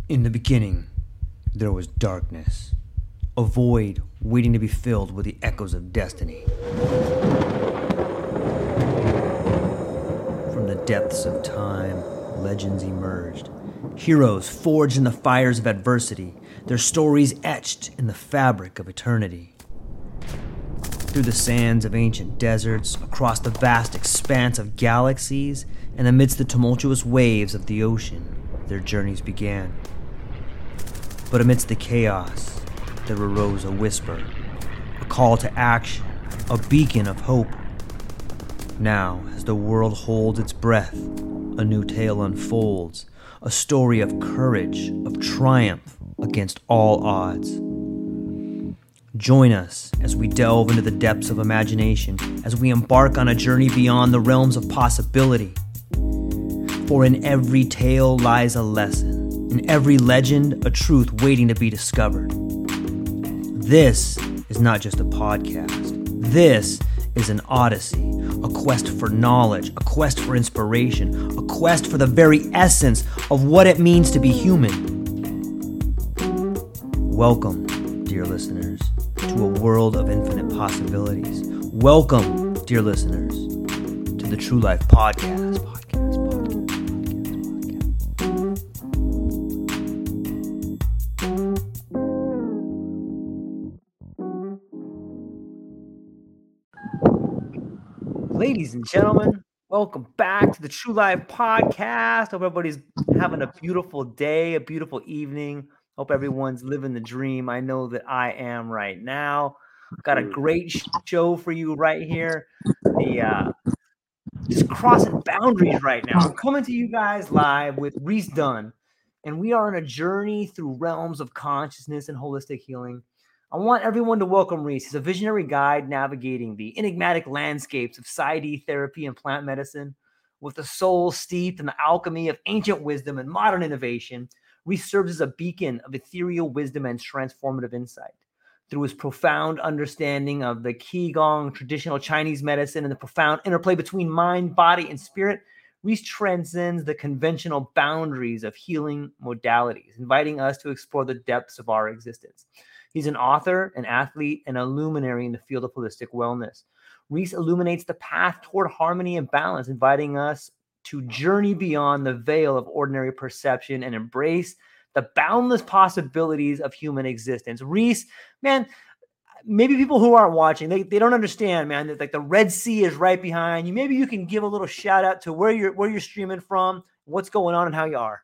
In the beginning, there was darkness, a void waiting to be filled with the echoes of destiny. From the depths of time, legends emerged. Heroes forged in the fires of adversity, their stories etched in the fabric of eternity. Through the sands of ancient deserts, across the vast expanse of galaxies, and amidst the tumultuous waves of the ocean, their journeys began. But amidst the chaos, there arose a whisper, a call to action, a beacon of hope. Now, as the world holds its breath, a new tale unfolds, a story of courage, of triumph against all odds. Join us as we delve into the depths of imagination, as we embark on a journey beyond the realms of possibility. For in every tale lies a lesson, in every legend a truth waiting to be discovered. This is not just a podcast. This is an odyssey, a quest for knowledge, a quest for inspiration, a quest for the very essence of what it means to be human. Welcome, dear listeners, to a world of infinite possibilities. Welcome, dear listeners, to the True Life Podcast. Ladies and gentlemen, welcome back to the True Life Podcast. Hope everybody's having a beautiful day, a beautiful evening. Hope everyone's living the dream. I know that I am right now. Got a great show for you right here. Just crossing boundaries right now. I'm coming to you guys live with Reese Dunn, and we are on a journey through realms of consciousness and holistic healing. I want everyone to welcome Reese. He's a visionary guide navigating the enigmatic landscapes of PsyD therapy and plant medicine. With a soul steeped in the alchemy of ancient wisdom and modern innovation, Reese serves as a beacon of ethereal wisdom and transformative insight. Through his profound understanding of the Qigong, traditional Chinese medicine, and the profound interplay between mind, body, and spirit, Reese transcends the conventional boundaries of healing modalities, inviting us to explore the depths of our existence. He's an author, an athlete, and a luminary in the field of holistic wellness. Reese illuminates the path toward harmony and balance, inviting us to journey beyond the veil of ordinary perception and embrace the boundless possibilities of human existence. Reese, man, maybe people who aren't watching, they don't understand, man, that like the Red Sea is right behind you. Maybe you can give a little shout out to where you're streaming from, what's going on, and how you are.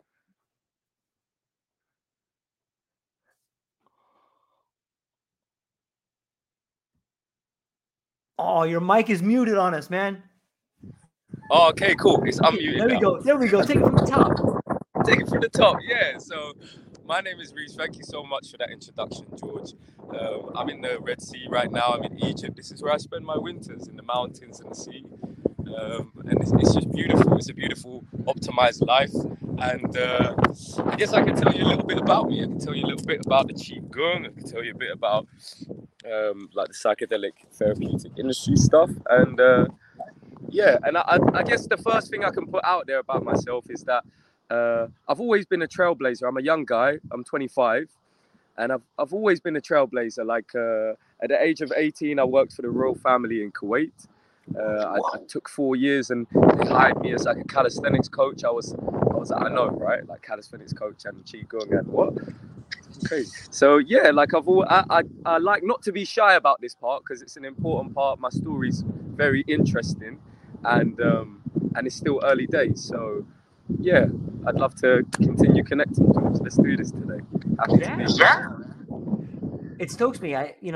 Oh, your mic is muted on us, man. Oh, okay, cool. It's unmuted. There we go. There we go. Take it from the top. Take it from the top. Yeah. So, my name is Reese. Thank you so much for that introduction, George. I'm in the Red Sea right now. I'm in Egypt. This is where I spend my winters, in the mountains and the sea. And it's just beautiful. It's a beautiful, optimized life. And I guess I can tell you a little bit about me. I can tell you a little bit about the Qigong. I can tell you a bit about like the psychedelic therapeutic industry stuff. And yeah, and I guess the first thing I can put out there about myself is that I've always been a trailblazer. I'm a young guy. I'm 25. And I've always been a trailblazer. Like at the age of 18, I worked for the royal family in Kuwait. I took 4 years and they hired me as like a calisthenics coach. I was I know, right? Like calisthenics coach and Qigong and what? Okay. So yeah, like I like not to be shy about this part because it's an important part. My story's very interesting and it's still early days. So yeah, I'd love to continue connecting, George. Let's do this today. Happy to be here. It stokes me.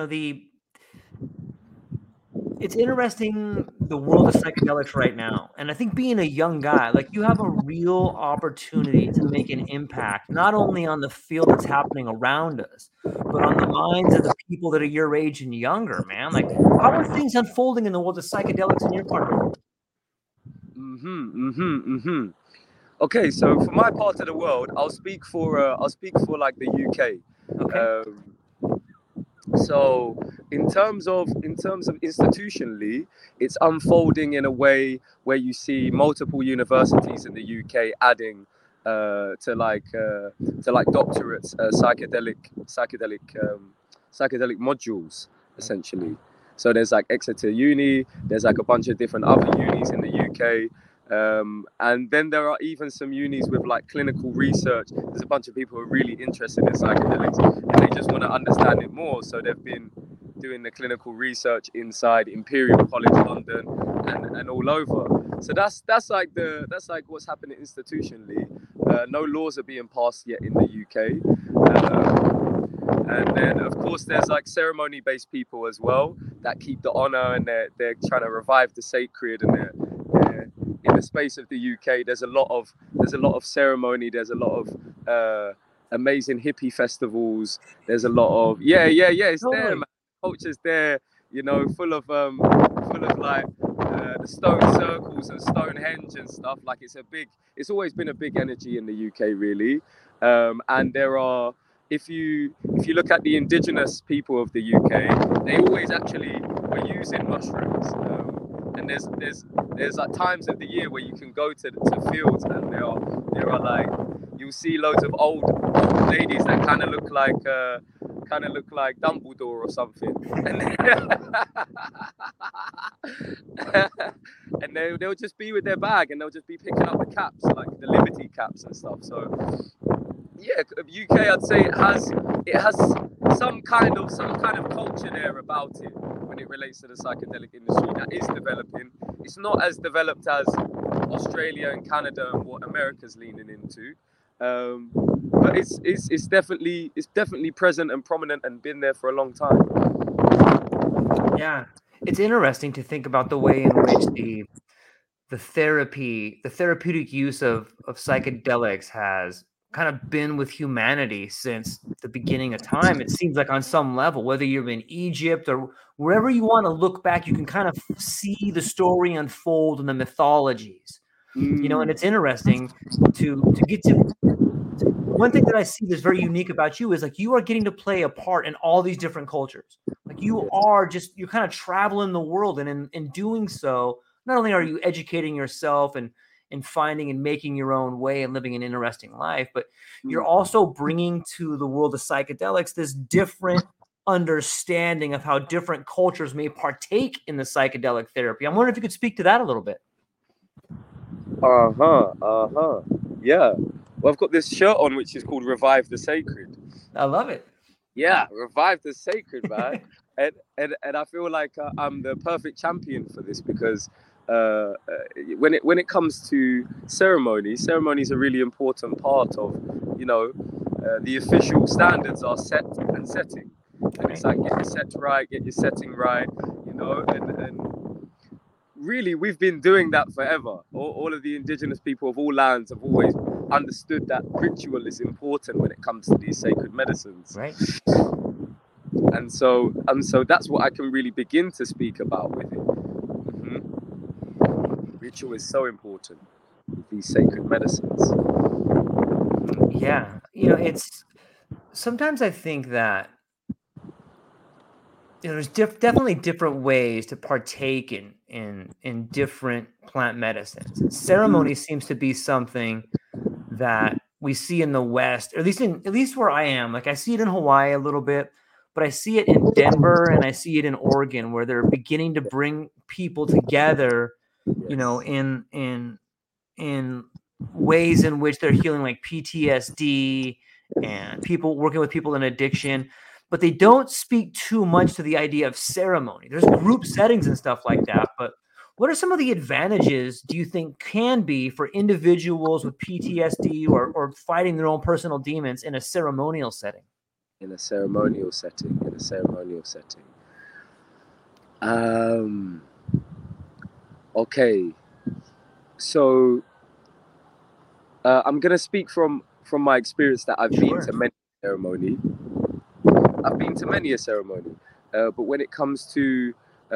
It's interesting, the world of psychedelics right now. And I think being a young guy, like you have a real opportunity to make an impact, not only on the field that's happening around us, but on the minds of the people that are your age and younger, man. Like, how are things unfolding in the world of psychedelics in your part of the world? Okay, so for my part of the world, I'll speak for like the UK. Okay. So in terms of institutionally, it's unfolding in a way where you see multiple universities in the UK adding doctorates, psychedelic modules, essentially. So there's like Exeter Uni, there's like a bunch of different other unis in the UK. And then there are even some unis with like clinical research. There's a bunch of people who are really interested in psychedelics and they just want to understand it more. So they've been doing the clinical research inside Imperial College London and all over. So that's like what's happening institutionally. No laws are being passed yet in the UK. And then of course there's like ceremony-based people as well that keep the honor, and they're trying to revive the sacred, and they're in the space of the UK. There's a lot of ceremony. There's a lot of amazing hippie festivals. There's a lot of it's totally there, man. Culture's there, you know, full of like the stone circles and Stonehenge and stuff. Like it's always been a big energy in the UK, really. And there are, if you look at the indigenous people of the UK, they always actually were using mushrooms. And there's like times of the year where you can go to fields, and there are like, you'll see loads of old ladies that kind of look like Dumbledore or something, and they'll just be with their bag, and they'll just be picking up the caps, like the Liberty caps and stuff. So yeah, UK, I'd say it has some kind of culture there about it when it relates to the psychedelic industry that is developing. It's not as developed as Australia and Canada and what America's leaning into, but it's definitely present and prominent and been there for a long time. Yeah, it's interesting to think about the way in which the therapeutic use of psychedelics has kind of been with humanity since the beginning of time. It seems like on some level, whether you're in Egypt or wherever you want to look back, you can kind of see the story unfold in the mythologies, you know. And it's interesting to get to one thing that I see that's very unique about you is like you are getting to play a part in all these different cultures. Like you're kind of traveling the world, and in doing so, not only are you educating yourself and finding and making your own way and living an interesting life, but you're also bringing to the world of psychedelics this different understanding of how different cultures may partake in the psychedelic therapy. I'm wondering if you could speak to that a little bit. Yeah. Well, I've got this shirt on which is called Revive the Sacred. I love it. Yeah, Revive the Sacred, man. and I feel like I'm the perfect champion for this, because when it comes to ceremony's a really important part of, you know, the official standards are set and setting, and it's like get your set right, get your setting right, you know, and really we've been doing that forever. All of the indigenous people of all lands have always understood that ritual is important when it comes to these sacred medicines, right? And so that's what I can really begin to speak about with it. Ritual is so important with these sacred medicines. Yeah, you know, it's sometimes I think that, you know, there's definitely different ways to partake in different plant medicines. And ceremony seems to be something that we see in the West, or at least where I am. Like I see it in Hawaii a little bit, but I see it in Denver and I see it in Oregon, where they're beginning to bring people together, you know, in ways in which they're healing like PTSD and people working with people in addiction. But they don't speak too much to the idea of ceremony. There's group settings and stuff like that. But what are some of the advantages do you think can be for individuals with PTSD or fighting their own personal demons in a ceremonial setting? Okay. So I'm going to speak from my experience that I've been to many ceremony. I've been to many a ceremony, but when it comes to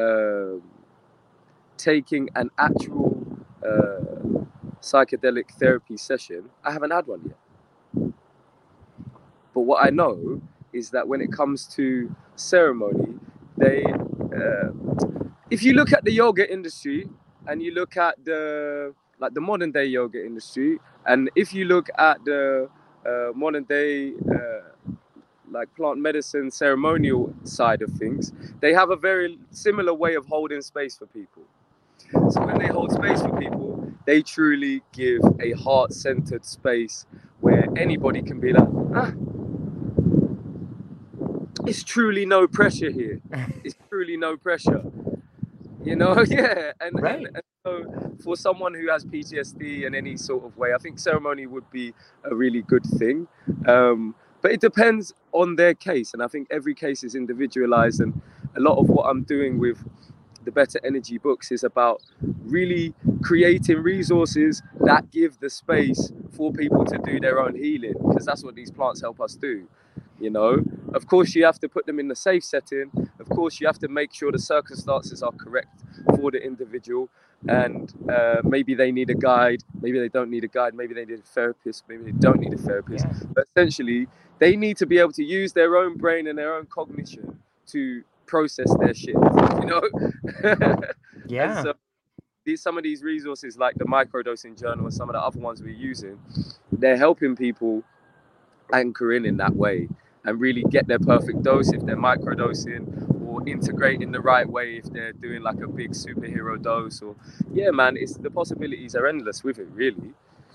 taking an actual psychedelic therapy session, I haven't had one yet. But what I know is that when it comes to ceremony, if you look at the yoga industry and you look at the like the modern day yoga industry. And if you look at the modern day like plant medicine ceremonial side of things, they have a very similar way of holding space for people. So when they hold space for people, they truly give a heart-centered space where anybody can be like, it's truly no pressure here. It's truly no pressure. You know, yeah. Right. And so for someone who has PTSD in any sort of way, I think ceremony would be a really good thing. But it depends on their case. And I think every case is individualized. And a lot of what I'm doing with the Better Energy books is about really creating resources that give the space for people to do their own healing, because that's what these plants help us do. You know, of course, you have to put them in a safe setting. Of course, you have to make sure the circumstances are correct for the individual. And maybe they need a guide. Maybe they don't need a guide. Maybe they need a therapist. Maybe they don't need a therapist. Yeah. But essentially, they need to be able to use their own brain and their own cognition to process their shit, you know? Yeah. And so some of these resources, like the microdosing journal and some of the other ones we're using, they're helping people anchor in that way and really get their perfect dose if they're microdosing, or integrating the right way if they're doing like a big superhero dose. Or yeah, man, it's the possibilities are endless with it, really.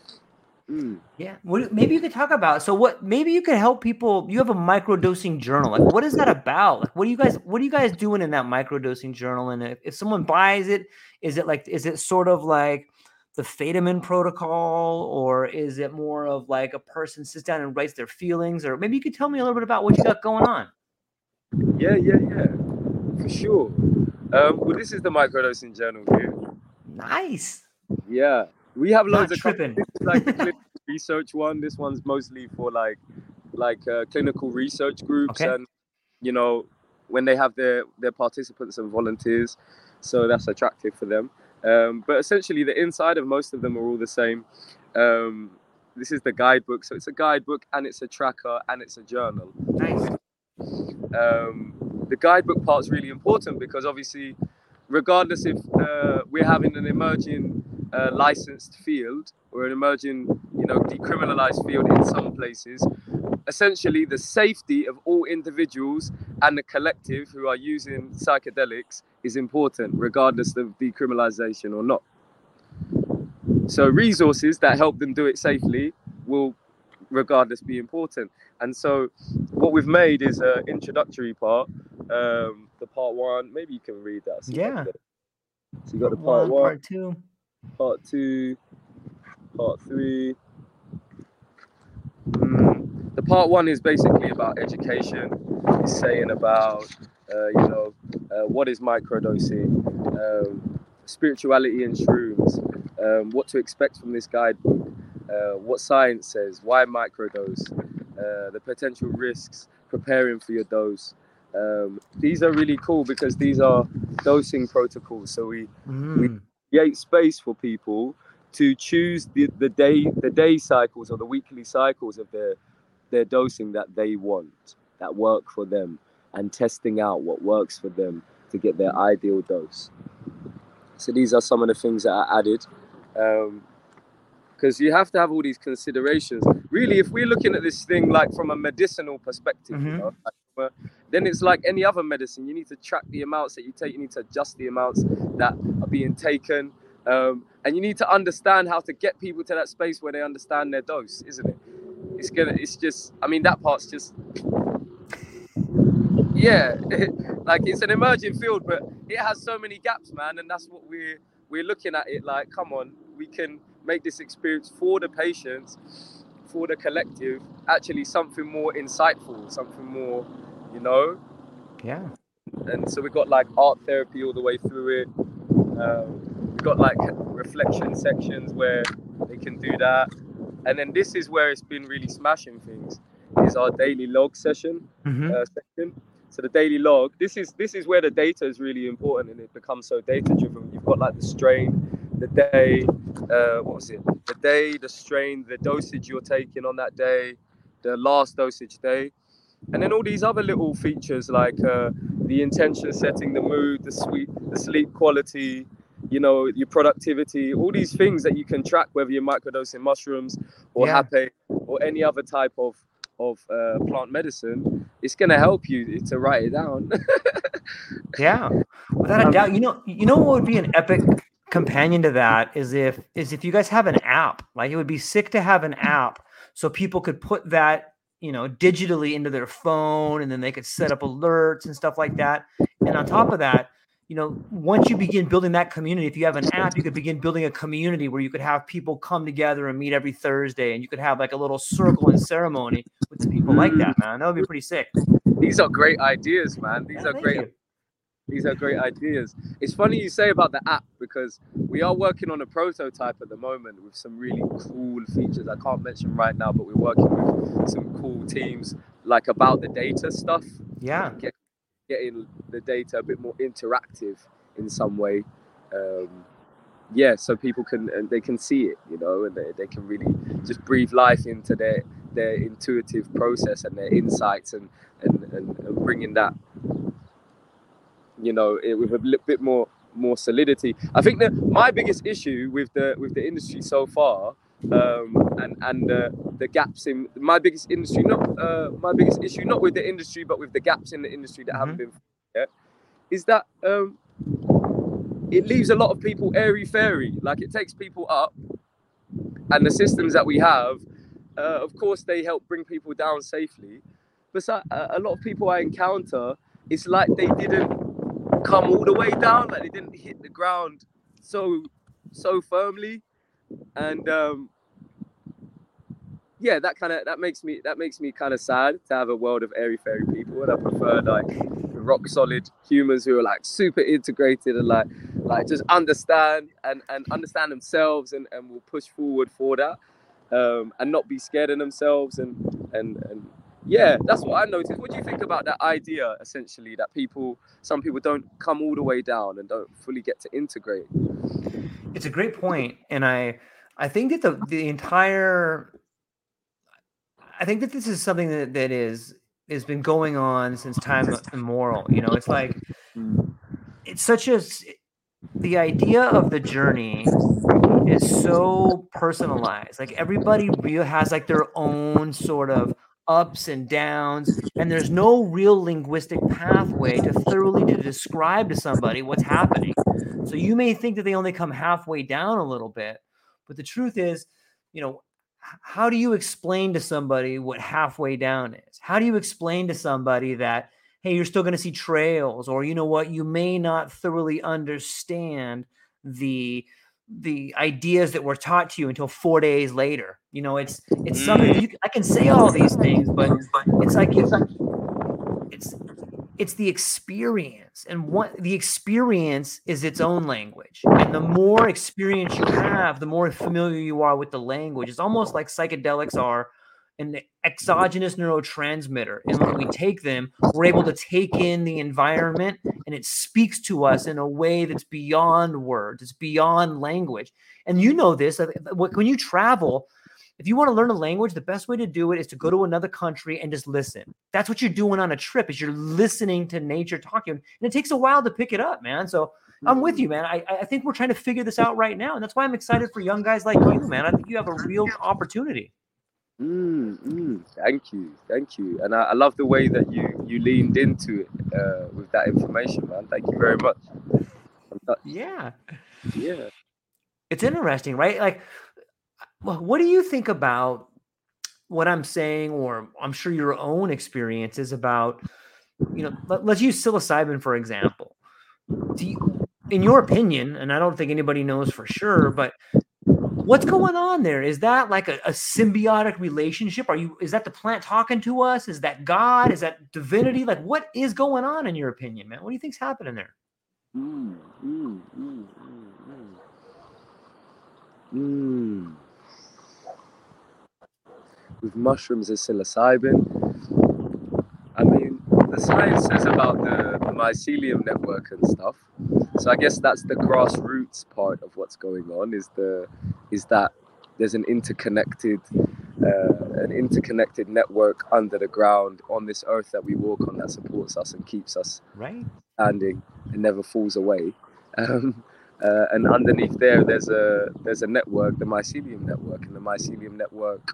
Yeah. Maybe you could talk about, maybe you could help people. You have a microdosing journal. Like, what is that about? Like, what are you guys doing in that microdosing journal? And if someone buys it, is it sort of like the Federman protocol, or is it more of like a person sits down and writes their feelings? Or maybe you could tell me a little bit about what you got going on. Yeah, for sure. Well, this is the microdosing journal here. Nice. Yeah, we have loads Not of tripping. This is like the clinical research one. This one's mostly for like clinical research groups, Okay. and you know, when they have their participants and volunteers, so that's attractive for them. But essentially, the inside of most of them are all the same. This is the guidebook, so it's a guidebook and it's a tracker and it's a journal. Nice. The guidebook part's really important because obviously, regardless if we're having an emerging licensed field or an emerging, decriminalized field in some places, essentially the safety of all individuals and the collective who are using psychedelics is important, regardless of decriminalization or not. So resources that help them do it safely will regardless be important. And so what we've made is an introductory part, the part one. Maybe you can read that. Yeah. So you got the part one, part two, part two, part three. The part one is basically about education. It's saying about, what is microdosing, spirituality and shrooms, what to expect from this guidebook, what science says, why microdose, the potential risks, preparing for your dose. These are really cool because these are dosing protocols. So we create space for people to choose the day cycles or the weekly cycles of their dosing that they want, that work for them, and testing out what works for them to get their ideal dose. So these are some of the things that are added, because you have to have all these considerations. Really, if we're looking at this thing like from a medicinal perspective, then it's like any other medicine. You need to track the amounts that you take. You need to adjust the amounts that are being taken. And you need to understand how to get people to that space where they understand their dose, isn't it? That part's just, yeah, like it's an emerging field, but it has so many gaps, man. And that's what we're looking at it like, come on, we can make this experience for the patients, for the collective, actually something more insightful, something more, Yeah. And so we've got like art therapy all the way through it. We've got like reflection sections where they can do that. And then this is where it's been really smashing things, is our daily log section. So the daily log, this is where the data is really important and it becomes so data driven. You've got like the strain, the day, the day, the strain, the dosage you're taking on that day, the last dosage day. And then all these other little features like the intention setting, the mood, the sleep quality, your productivity, all these things that you can track, whether you're microdosing mushrooms or hape or any other type of plant medicine. It's going to help you to write it down. Yeah, without a doubt. You know what would be an epic companion to that is if you guys have an app. Like, it would be sick to have an app so people could put that, digitally into their phone, and then they could set up alerts and stuff like that. And on top of that, once you begin building that community, if you have an app, you could begin building a community where you could have people come together and meet every Thursday, and you could have like a little circle and ceremony with the people like that, man. That would be pretty sick. These are great ideas, man. These are great ideas. It's funny you say about the app, because we are working on a prototype at the moment with some really cool features I can't mention right now, but we're working with some cool teams like about the data stuff. Yeah. Getting the data a bit more interactive in some way. So people can see it, and they can really just breathe life into their intuitive process and their insights and bringing that, with a little bit more solidity. I think that my biggest issue with the industry so far, and the gaps in my biggest issue, not with the industry, but with the gaps in the industry that haven't been yet, is that it leaves a lot of people airy-fairy. Like, it takes people up, and the systems that we have, of course, they help bring people down safely. But a lot of people I encounter, it's like they didn't come all the way down, like they didn't hit the ground so firmly, and that makes me kind of sad to have a world of airy-fairy people, and I prefer like rock solid humans who are like super integrated and like just understand themselves and will push forward for that, and not be scared of themselves, and yeah, that's what I noticed. What do you think about that idea, essentially, that some people don't come all the way down and don't fully get to integrate? It's a great point, and I think that I think that this is something that has been going on since time immemorial. It's like the idea of the journey is so personalized. Like, everybody has like their own sort of ups and downs, and there's no real linguistic pathway to thoroughly describe to somebody what's happening. So you may think that they only come halfway down a little bit, but the truth is, how do you explain to somebody what halfway down is? How do you explain to somebody that, hey, you're still going to see trails, or you may not thoroughly understand the ideas that were taught to you until 4 days later? It's something I can say all these things, but it's like it's the experience, and the experience is its own language. And the more experience you have, the more familiar you are with the language. It's almost like psychedelics are an exogenous neurotransmitter. And when we take them, we're able to take in the environment, and it speaks to us in a way that's beyond words. It's beyond language. And this, when you travel, if you want to learn a language, the best way to do it is to go to another country and just listen. That's what you're doing on a trip, is you're listening to nature talking. And it takes a while to pick it up, man. So I'm with you, man. I think we're trying to figure this out right now. And that's why I'm excited for young guys like you, man. I think you have a real opportunity. Thank you. And I love the way that you leaned into it with that information, man. Thank you very much. Yeah. It's interesting, right? Like, what do you think about what I'm saying, or I'm sure your own experiences about, let's use psilocybin, for example. In your opinion, and I don't think anybody knows for sure, but what's going on there? Is that like a symbiotic relationship? Is that the plant talking to us? Is that God? Is that divinity? Like, what is going on in your opinion, man? What do you think's happening there? With mushrooms and psilocybin, I mean, the science says about the mycelium network and stuff. So I guess that's the grassroots part of what's going on, is that there's an interconnected network under the ground on this earth that we walk on, that supports us and keeps us standing and never falls away. and underneath there's a network, the mycelium network, and the mycelium network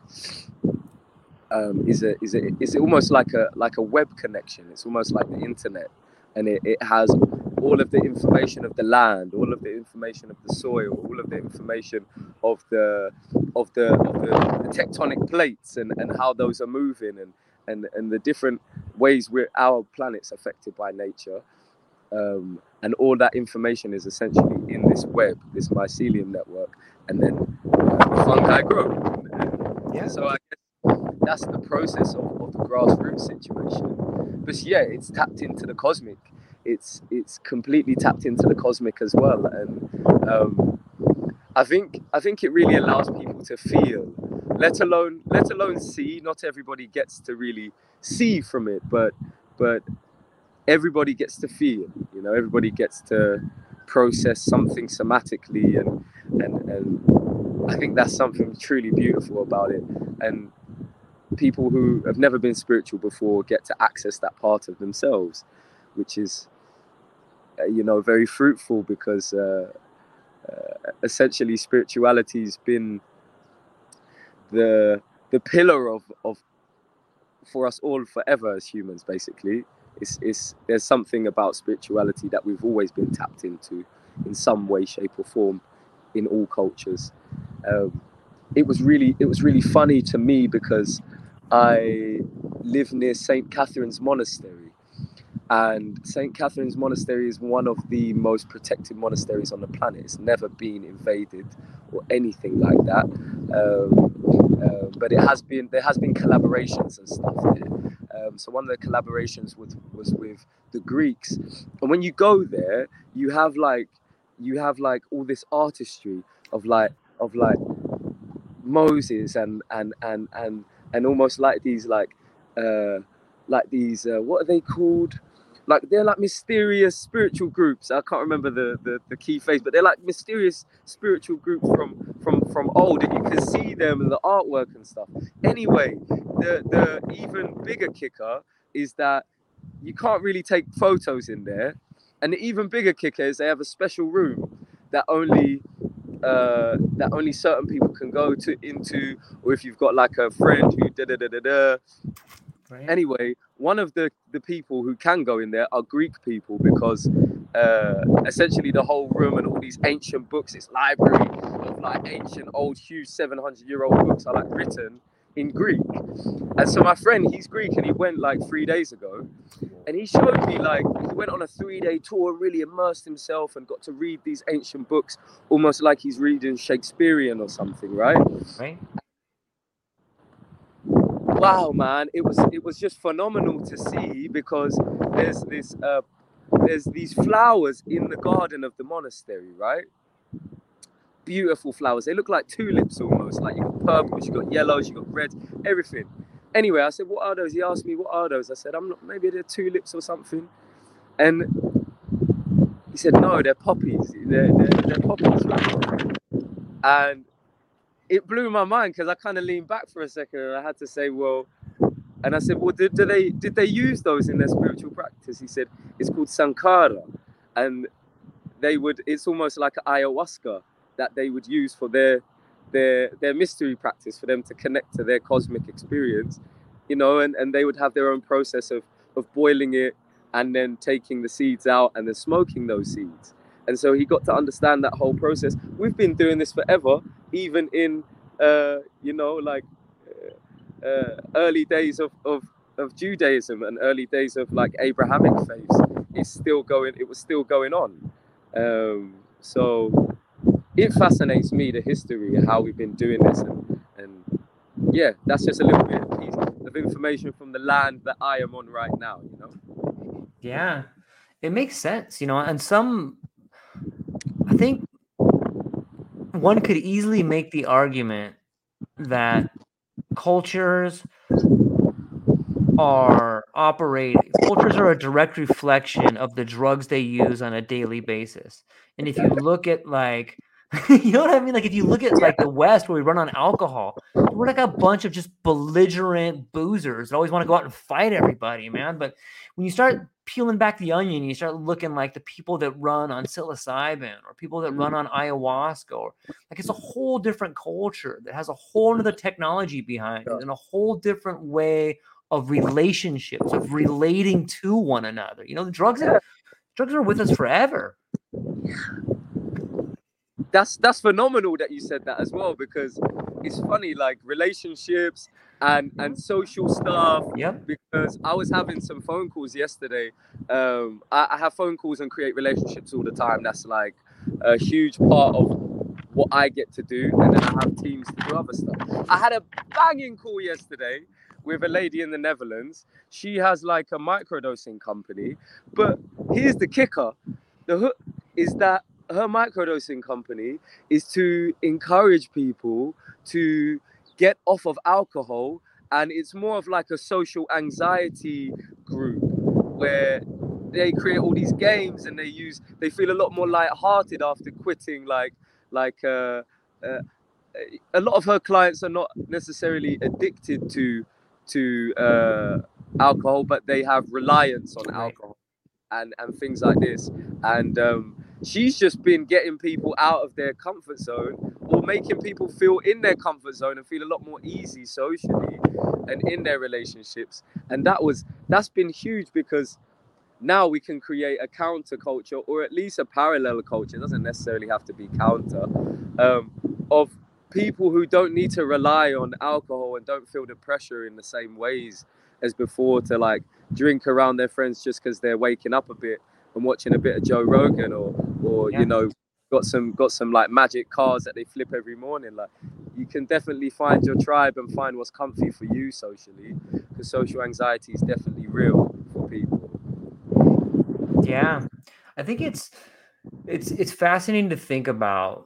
is almost like a web connection. It's almost like the internet, and it has all of the information of the land, all of the information of the soil, all of the information of the tectonic plates and how those are moving, and the different ways our planet's affected by nature. And all that information is essentially in this web, this mycelium network, and then fungi grow. Yeah. So I guess that's the process of the grassroots situation. But yeah, it's tapped into the cosmic. It's completely tapped into the cosmic as well, and I think it really allows people to feel, let alone see. Not everybody gets to really see from it, but everybody gets to feel. You know, everybody gets to process something somatically, and I think that's something truly beautiful about it. And people who have never been spiritual before get to access that part of themselves, which is, very fruitful, because essentially spirituality's been the pillar of for us all forever as humans. Basically, there's something about spirituality that we've always been tapped into in some way, shape, or form in all cultures. It was really funny to me because I live near St. Catherine's Monastery, and St. Catherine's Monastery is one of the most protected monasteries on the planet. It's never been invaded or anything like that. But there has been collaborations and stuff there. So one of the collaborations was with the Greeks, and when you go there, you have like all this artistry of Moses and almost like these what are they called? Like, they're like mysterious spiritual groups. I can't remember the key phrase, but they're like mysterious spiritual groups from old, and you can see them in the artwork and stuff. Anyway, the even bigger kicker is that you can't really take photos in there, and the even bigger kicker is they have a special room that only certain people can go into, or if you've got like a friend who Right. Anyway, one of the people who can go in there are Greek people, because essentially the whole room and all these ancient books, this library of like ancient, old, huge 700-year-old books are like written in Greek. And so my friend, he's Greek, and he went like 3 days ago, and he showed me, like, he went on a 3-day tour, really immersed himself and got to read these ancient books almost like he's reading Shakespearean or something, right? Wow, man, it was just phenomenal to see, because there's these flowers in the garden of the monastery, right? Beautiful flowers. They look like tulips almost. Like, you got purples, you got yellows, you got reds, everything. Anyway, I said, what are those? He asked me, what are those? I said, I'm not, maybe they're tulips or something. And he said, no, they're poppies. They're poppies, right? And it blew my mind, because I kind of leaned back for a second, and I had to say, well, and I said, well, did they use those in their spiritual practice? He said, it's called Sankara, and it's almost like an ayahuasca that they would use for their mystery practice, for them to connect to their cosmic experience, and they would have their own process of boiling it and then taking the seeds out and then smoking those seeds. And so he got to understand that whole process. We've been doing this forever, even in early days of Judaism and early days of like Abrahamic faiths. It was still going on. So it fascinates me, the history of how we've been doing this, and yeah, that's just a little bit of information from the land that I am on right now. Yeah, it makes sense, and I think one could easily make the argument that cultures are a direct reflection of the drugs they use on a daily basis. And if you look at like, you know what I mean? Like, if you look at like the West, where we run on alcohol, we're like a bunch of just belligerent boozers that always want to go out and fight everybody, man. But when you start peeling back the onion, you start looking like the people that run on psilocybin or people that run on ayahuasca, or like it's a whole different culture that has a whole other technology behind it and a whole different way of relationships, of relating to one another. You know, the drugs are with us forever. That's phenomenal that you said that as well, because it's funny, like relationships and social stuff. Yep. Because I was having some phone calls yesterday. I have phone calls and create relationships all the time. That's like a huge part of what I get to do, and then I have teams to do other stuff. I had a banging call yesterday with a lady in the Netherlands. She has like a microdosing company, but here's the kicker: the hook is that her microdosing company is to encourage people to get off of alcohol, and it's more of like a social anxiety group where they create all these games and they feel a lot more lighthearted after quitting. A lot of her clients are not necessarily addicted to alcohol, but they have reliance on alcohol and things like this. And she's just been getting people out of their comfort zone, or making people feel in their comfort zone and feel a lot more easy socially and in their relationships. And that's been huge, because now we can create a counter culture, or at least a parallel culture. It doesn't necessarily have to be counter, of people who don't need to rely on alcohol and don't feel the pressure in the same ways as before to like drink around their friends just because they're waking up a bit and watching a bit of Joe Rogan, or you know, got some like magic cars that they flip every morning. Like, you can definitely find your tribe and find what's comfy for you socially, because social anxiety is definitely real for people. Yeah, I think it's fascinating to think about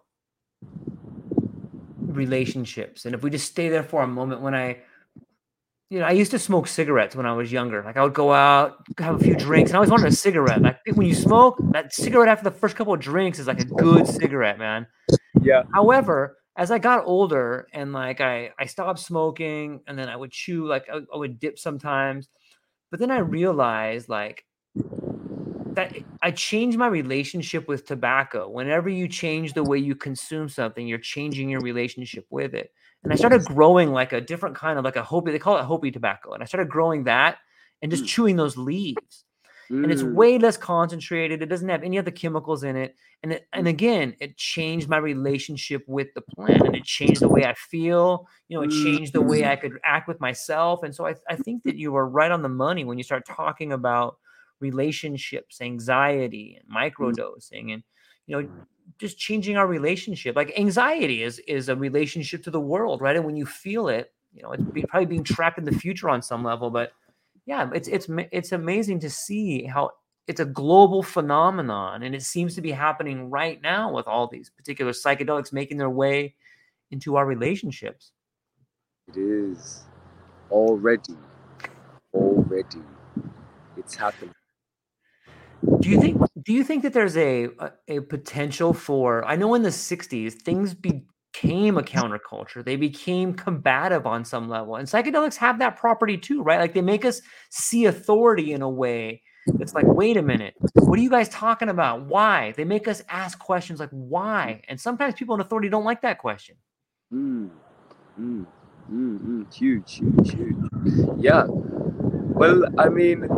relationships. And if we just stay there for a moment, when I used to smoke cigarettes when I was younger. Like, I would go out, have a few drinks, and I always wanted a cigarette. Like, when you smoke, that cigarette after the first couple of drinks is like a good cigarette, man. Yeah. However, as I got older and like I stopped smoking, and then I would chew, like I would dip sometimes, but then I realized like that I changed my relationship with tobacco. Whenever you change the way you consume something, you're changing your relationship with it. And I started growing like a different kind of like a Hopi, they call it Hopi tobacco. And I started growing that and just chewing those leaves. And it's way less concentrated. It doesn't have any other chemicals in it. And again, it changed my relationship with the plant, and it changed the way I feel. You know, it changed the way I could act with myself. And so I think that you were right on the money when you start talking about relationships, anxiety, and microdosing, and just changing our relationship. Like, anxiety is a relationship to the world, right? And when you feel it, it's probably being trapped in the future on some level. But yeah, it's amazing to see how it's a global phenomenon, and it seems to be happening right now with all these particular psychedelics making their way into our relationships. It is already. It's happening. Do you think that there's a potential for, I know in the 60s things became a counterculture, they became combative on some level, and psychedelics have that property too, right? Like, they make us see authority in a way that's like, wait a minute, what are you guys talking about? Why? They make us ask questions like, why? And sometimes people in authority don't like that question. Huge. Yeah. Well, I mean,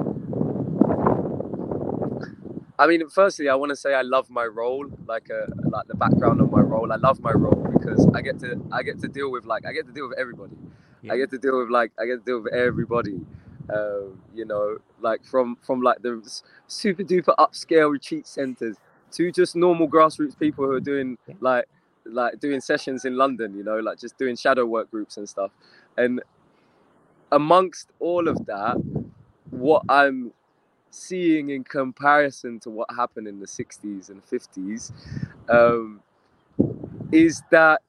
firstly, I want to say I love my role, like the background of my role. I love my role because I get to deal with everybody. Yeah. I get to deal with everybody. Like from like the super duper upscale retreat centers to just normal grassroots people who are doing like doing sessions in London, like just doing shadow work groups and stuff. And amongst all of that, what I'm seeing in comparison to what happened in the 60s and 50s is that,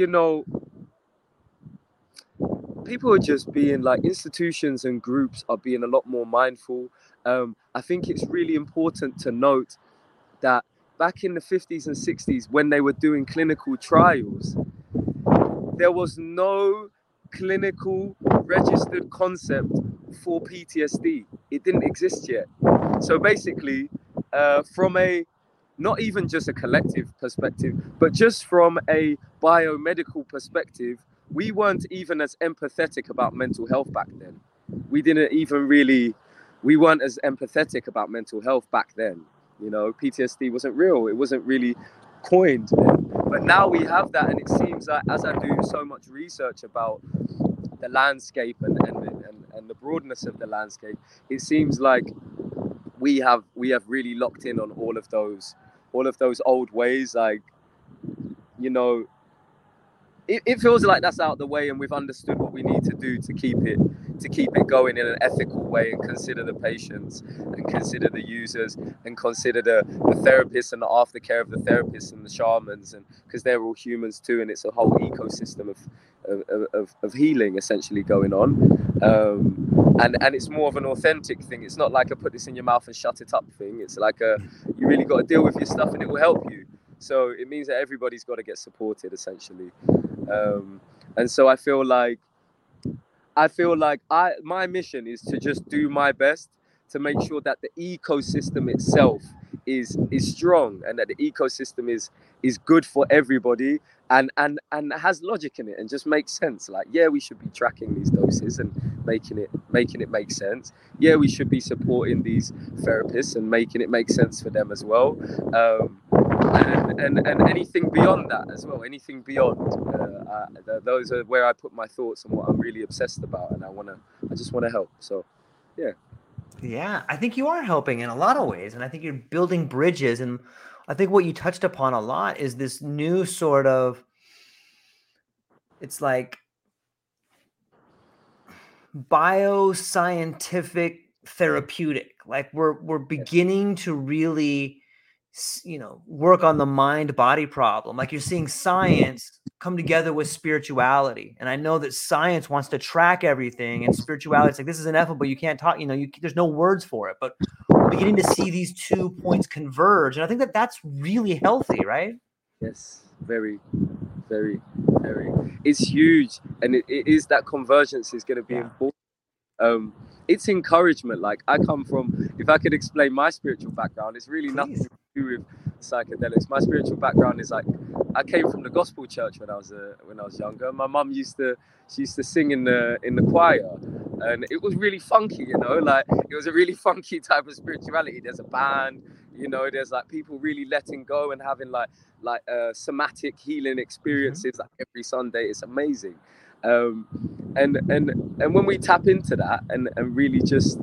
people are just being like, institutions and groups are being a lot more mindful. I think it's really important to note that back in the 50s and 60s, when they were doing clinical trials, there was no clinical registered concept for PTSD. It didn't exist yet. So basically, from a not even just a collective perspective, but just from a biomedical perspective, we weren't even as empathetic about mental health back then. We didn't even really, we weren't as empathetic about mental health back then. You know, PTSD wasn't real. It wasn't really coined then. But now we have that, and it seems like as I do so much research about the landscape and the broadness of the landscape, it seems like we have really locked in on all of those old ways. Like, you know, it feels like that's out the way, and we've understood what we need to do to keep it going in an ethical way, and consider the patients, and consider the users, and consider the therapists and the aftercare of the therapists and the shamans, and because they're all humans too, and it's a whole ecosystem of healing essentially going on. And it's more of an authentic thing. It's not like a put this in your mouth and shut it up thing. It's like you really got to deal with your stuff, and it will help you. So it means that everybody's got to get supported essentially. And so I feel like my mission is to just do my best to make sure that the ecosystem itself is strong, and that the ecosystem is good for everybody, and has logic in it, and just makes sense. Like, yeah, we should be tracking these doses and making it make sense. Yeah, we should be supporting these therapists and making it make sense for them as well. And anything beyond that as well, anything beyond, those are where I put my thoughts and what I'm really obsessed about, and I just want to help. So yeah, I think you are helping in a lot of ways, and I think you're building bridges. And I think what you touched upon a lot is this new sort of, it's like bioscientific therapeutic. Like we're beginning to really, work on the mind-body problem. Like, you're seeing science come together with spirituality. And I know that science wants to track everything, and spirituality, it's like, this is ineffable, you can't talk, there's no words for it. But we're beginning to see these 2 points converge. And I think that that's really healthy, right? yes, very, very, very. It's huge, and it is that convergence is going to be important. It's encouragement. Like, I come from, if I could explain my spiritual background, it's really nothing to do with psychedelics. My spiritual background is like, I came from the gospel church when I was younger. My mum used to sing in the choir, and it was really funky, like, it was a really funky type of spirituality. There's a band, there's like people really letting go and having like somatic healing experiences like every Sunday. It's amazing. And when we tap into that and really just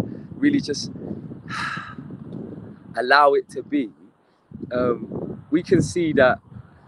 allow it to be, we can see that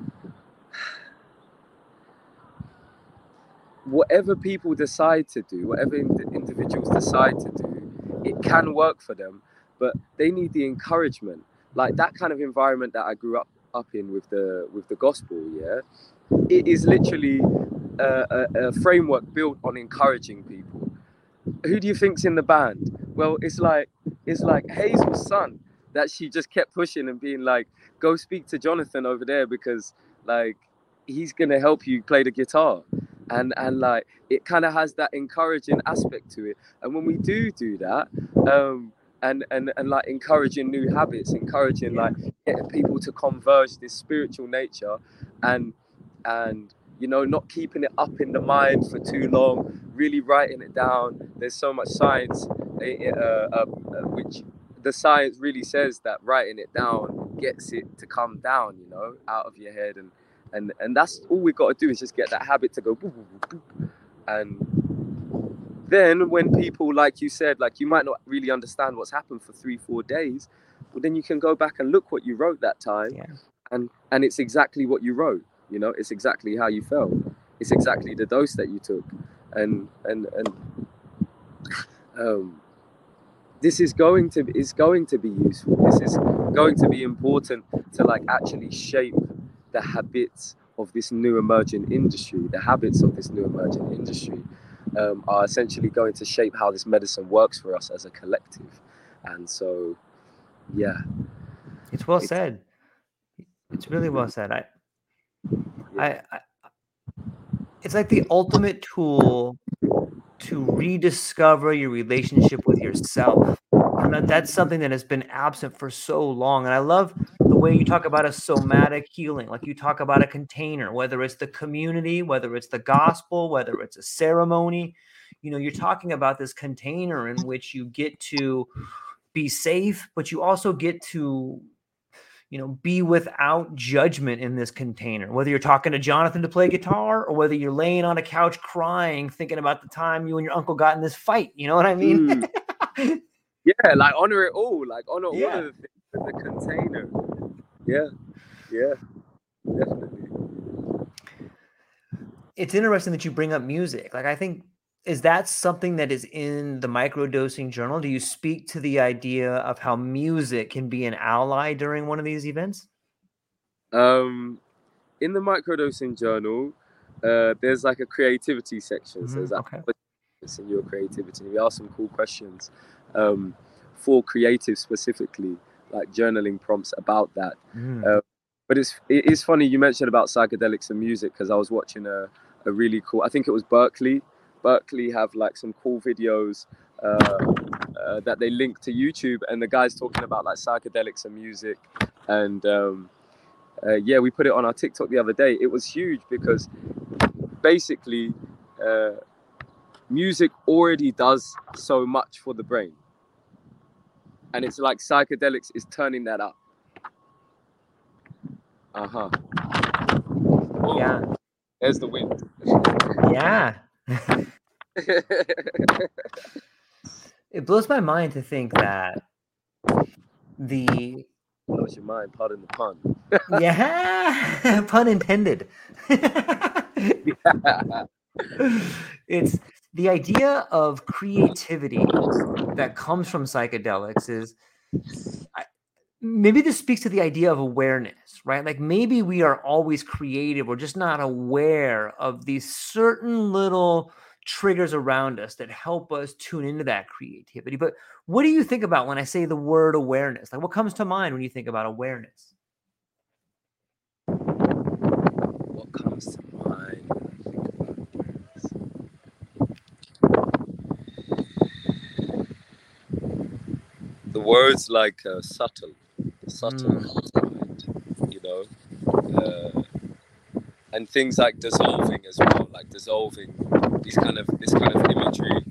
whatever people decide to do, whatever individuals decide to do, it can work for them, but they need the encouragement. Like, that kind of environment that I grew up in with the gospel, it is literally a framework built on encouraging people. Who do you think's in the band? Well, it's like Hazel's son, that she just kept pushing and being like, go speak to Jonathan over there, because like, he's gonna help you play the guitar. And like, it kind of has that encouraging aspect to it. And when we do that, and like encouraging new habits, encouraging like getting people to converge this spiritual nature, and not keeping it up in the mind for too long, really writing it down. There's so much science, which the science really says that writing it down gets it to come down, out of your head, and that's all we got to do, is just get that habit to go boop, boop, boop, boop. And then when people, like you said, like, you might not really understand what's happened for 3-4 days, but then you can go back and look what you wrote that time, and it's exactly what you wrote. It's exactly how you felt. It's exactly the dose that you took, and this is going to be useful. This is going to be important to like actually shape the habits of this new emerging industry. The habits of this new emerging industry are essentially going to shape how this medicine works for us as a collective. And so, it's well said. It's really well said. It's like the ultimate tool to rediscover your relationship with yourself. And that's something that has been absent for so long. And I love the way you talk about a somatic healing, like you talk about a container, whether it's the community, whether it's the gospel, whether it's a ceremony. You know, you're talking about this container in which you get to be safe, but you also get to, you know, be without judgment in this container, whether you're talking to Jonathan to play guitar or whether you're laying on a couch crying, thinking about the time you and your uncle got in this fight. You know what I mean? Yeah, like honor it all, like honor all Yeah. of the things in the container. Yeah, definitely. It's interesting that you bring up music. Like, I think, is that something that is in the microdosing journal? Do you speak to the idea of how music can be an ally during one of these events? In the microdosing journal, there's like a creativity section. So there's like Okay. in your creativity. We ask some cool questions for creative specifically, like journaling prompts about that. But it is funny you mentioned about psychedelics and music, because I was watching a really cool, I think it was Berkeley have like some cool videos that they link to YouTube, and the guy's talking about like psychedelics and music. And yeah, we put it on our TikTok the other day. It was huge because basically music already does so much for the brain, and it's like psychedelics is turning that up. Yeah. There's the wind. Yeah. It blows my mind to think that blows your mind, pardon the pun. Yeah, pun intended. It's the idea of creativity that comes from psychedelics is, maybe this speaks to the idea of awareness, right? Like maybe we are always creative. We're just not aware of these certain little triggers around us that help us tune into that creativity. But what do you think about when I say the word awareness? Like what comes to mind when you think about awareness? What comes to mind when I think about awareness? The words like subtle mind, you know, and things like dissolving as well, like dissolving this kind of imagery.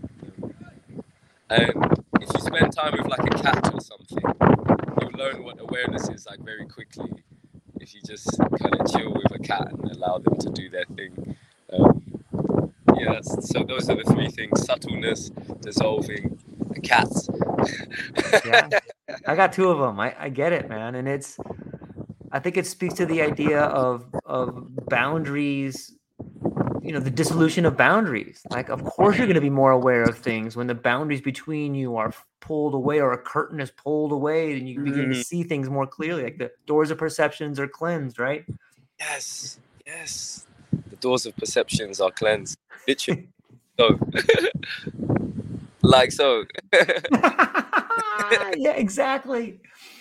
And if you spend time with like a cat or something, you'll learn what awareness is like very quickly. If you just kind of chill with a cat and allow them to do their thing. Yeah, so those are the three things: subtleness, dissolving, and cats. Yeah, I got two of them. I get it, man. And I think it speaks to the idea of boundaries, you know, the dissolution of boundaries. Like, of course, you're going to be more aware of things when the boundaries between you are pulled away or a curtain is pulled away, then you begin to see things more clearly. Like the doors of perceptions are cleansed, right? Yes. The doors of perceptions are cleansed. Literally. So, like so. Yeah, exactly.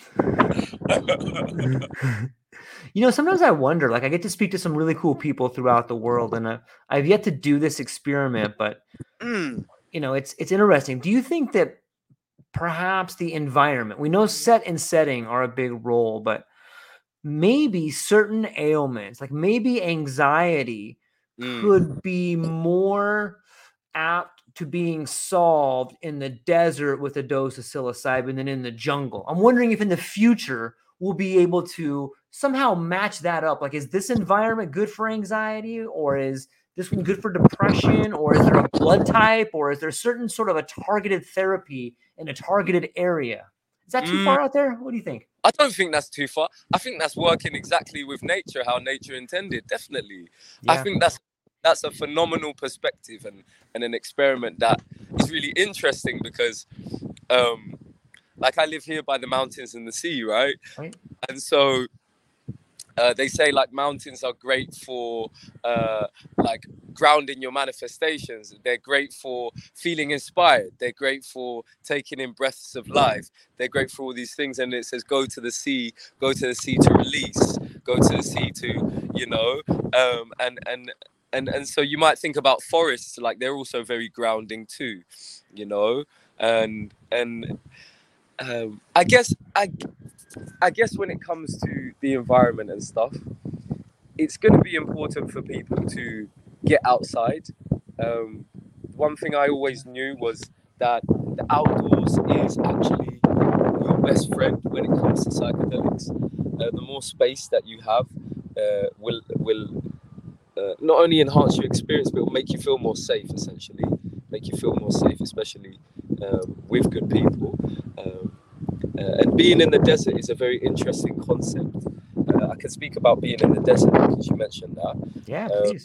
You know, sometimes I wonder, like I get to speak to some really cool people throughout the world, and I've yet to do this experiment, but you know, it's interesting. Do you think that perhaps the environment, we know set and setting are a big role, but maybe certain ailments, like maybe anxiety could be more apt to being solved in the desert with a dose of psilocybin than in the jungle? I'm wondering if in the future we'll be able to somehow match that up. Like, is this environment good for anxiety, or is this one good for depression, or is there a blood type, or is there certain sort of a targeted therapy in a targeted area? Is that too far out there? What do you think? I don't think that's too far. I think that's working exactly with nature, how nature intended. Definitely. Yeah. I think that's a phenomenal perspective and an experiment that is really interesting because like I live here by the mountains and the sea, right? And so they say like mountains are great for like grounding your manifestations. They're great for feeling inspired. They're great for taking in breaths of life. They're great for all these things. And it says go to the sea to release, go to the sea to, you know, and and so you might think about forests, like they're also very grounding too, you know. And I guess when it comes to the environment and stuff, it's going to be important for people to get outside. One thing I always knew was that the outdoors is actually your best friend when it comes to psychedelics. The more space that you have will not only enhance your experience, but will make you feel more safe. Essentially, make you feel more safe, especially with good people. And being in the desert is a very interesting concept. I can speak about being in the desert because you mentioned that. Yeah, please.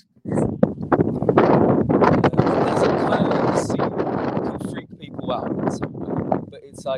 The desert kind of like the sea can freak people out in some way, but it's like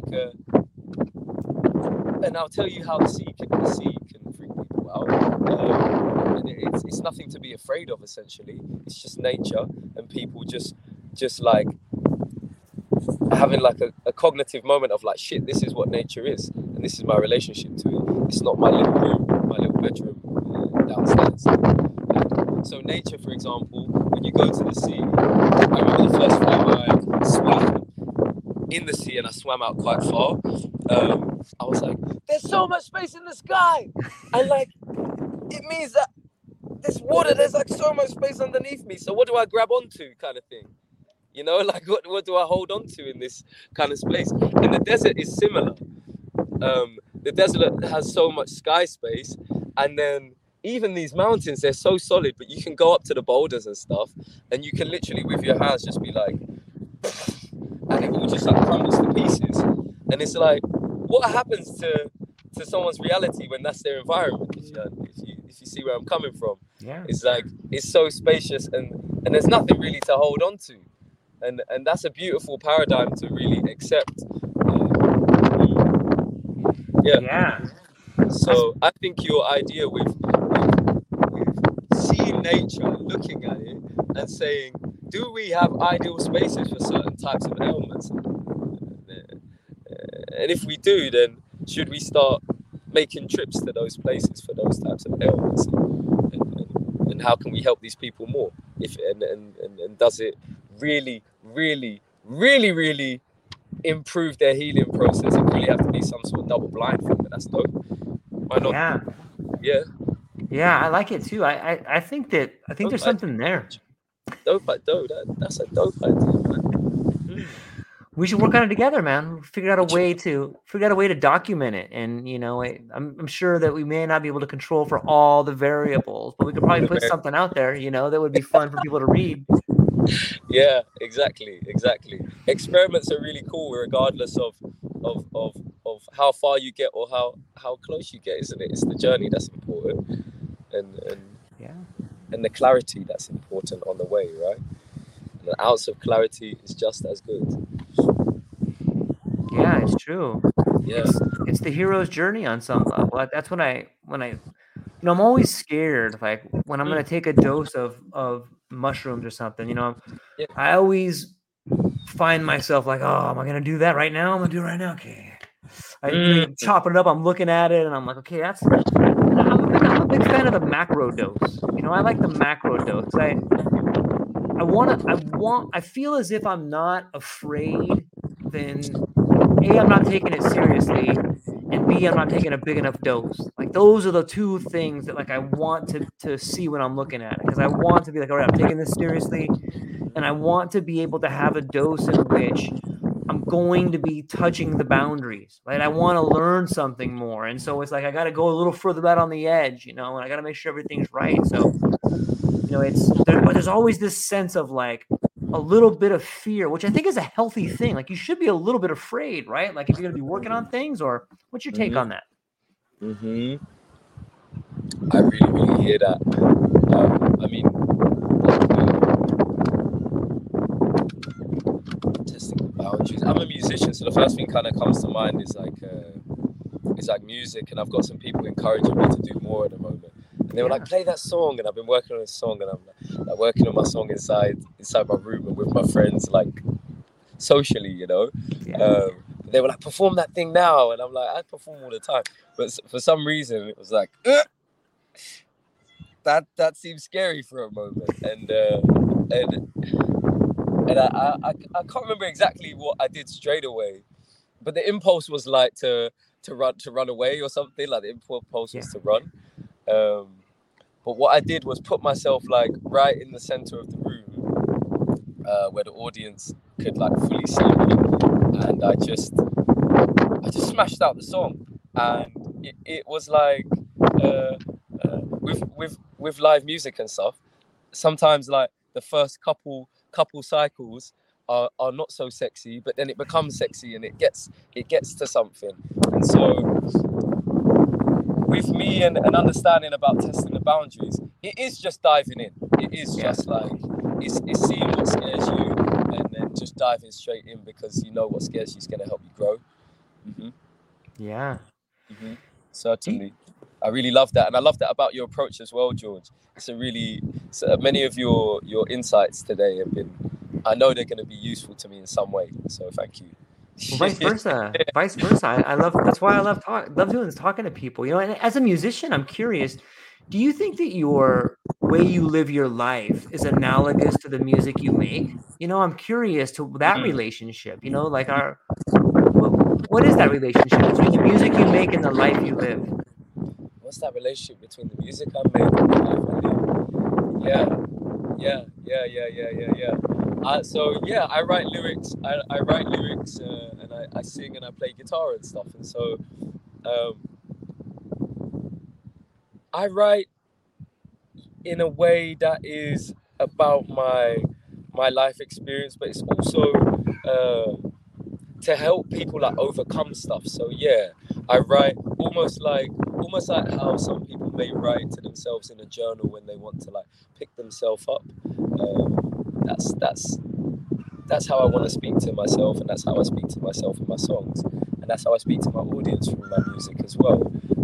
and I'll tell you how the sea can freak people out. And it's nothing to be afraid of. Essentially, it's just nature, and people just like having like a cognitive moment of like, shit, this is what nature is, and this is my relationship to it. It's not my little room, my little bedroom downstairs. So nature, for example, when you go to the sea, I remember the first time I swam in the sea, and I swam out quite far. I was like, there's so much space in the sky, and like it means that this water, there's like so much space underneath me. So what do I grab onto, kind of thing? You know, like what do I hold on to in this kind of space? And the desert is similar. The desert has so much sky space, and then even these mountains, they're so solid, but you can go up to the boulders and stuff, and you can literally with your hands just be like, and it all just like crumbles to pieces. And it's like, what happens to someone's reality when that's their environment? If you see where I'm coming from, Yeah, it's like it's so spacious, and there's nothing really to hold on to. And that's a beautiful paradigm to really accept. yeah. So I think your idea with seeing nature, looking at it, and saying, do we have ideal spaces for certain types of ailments? And if we do, then should we start making trips to those places for those types of ailments? And how can we help these people more? And does it really, really, really, really improve their healing process? It really have to be some sort of double blind thing, but that's dope. Why not? Yeah. Yeah, I like it too. I think there's something there. Dope. That's a dope idea, man. We should work on it together, man. Figure out a way to document it. And you know, I'm sure that we may not be able to control for all the variables, but we could probably put something out there, you know, that would be fun for people to read. Yeah, exactly. Experiments are really cool, regardless of how far you get or how close you get, isn't it? It's the journey that's important, and the clarity that's important on the way, right? And an ounce of clarity is just as good. Yeah, it's true. Yeah, it's the hero's journey on some level. That's when I you know, I'm always scared, like when I'm gonna take a dose of mushrooms or something, you know. I always find myself like, oh, am I gonna do that right now? I'm gonna do it right now. Okay. I'm chopping it up, I'm looking at it, and I'm like, okay, I'm a big fan of the macro dose. You know, I like the macro dose. I feel as if I'm not afraid, then A, I'm not taking it seriously, and B, I'm not taking a big enough dose. Like those are the two things that like I want to see when I'm looking at it, because I want to be like, all right, I'm taking this seriously, and I want to be able to have a dose in which I'm going to be touching the boundaries, right? I want to learn something more, and so it's like I got to go a little further out on the edge, you know, and I got to make sure everything's right. So, you know, but there's always this sense of like a little bit of fear, which I think is a healthy thing. Like you should be a little bit afraid, right? Like if you're going to be working on things, or what's your take on that? I really, really hear that. I mean, testing the boundaries. I'm a musician, so the first thing kind of comes to mind is like music, and I've got some people encouraging me to do more at the moment. And they were like, play that song, and I've been working on a song, and I'm like working on my song inside my room and with my friends, like socially, you know. They were like, perform that thing now, and I'm like, I perform all the time, but for some reason it was like, that seemed scary for a moment, and I can't remember exactly what I did straight away, but the impulse was like to run away or something. Like the impulse was to run. But what I did was put myself like right in the center of the room, where the audience could like fully see me, and I just smashed out the song, and it was like with live music and stuff. Sometimes like the first couple cycles are not so sexy, but then it becomes sexy and it gets to something. And so with me and understanding about testing the boundaries, it is just diving in. It is just like it's seeing what scares you and then just diving straight in, because you know what scares you is going to help you grow. Certainly. I really love that, and I love that about your approach as well, George. It's many of your insights today have been, I know they're going to be useful to me in some way, so thank you. Well, vice versa. I love, that's why I love doing this, talking to people, you know. And as a musician, I'm curious, do you think that your way you live your life is analogous to the music you make? You know, I'm curious to that relationship, you know, like what is that relationship between the music you make and the life you live? What's that relationship between the music I make and the life I live? I write lyrics. I write lyrics, and I sing and I play guitar and stuff. And so, I write in a way that is about my life experience, but it's also to help people like overcome stuff. So yeah, I write almost like how some people may write to themselves in a journal when they want to like pick themselves up. That's how I want to speak to myself, and that's how I speak to myself in my songs, and that's how I speak to my audience through my music as well.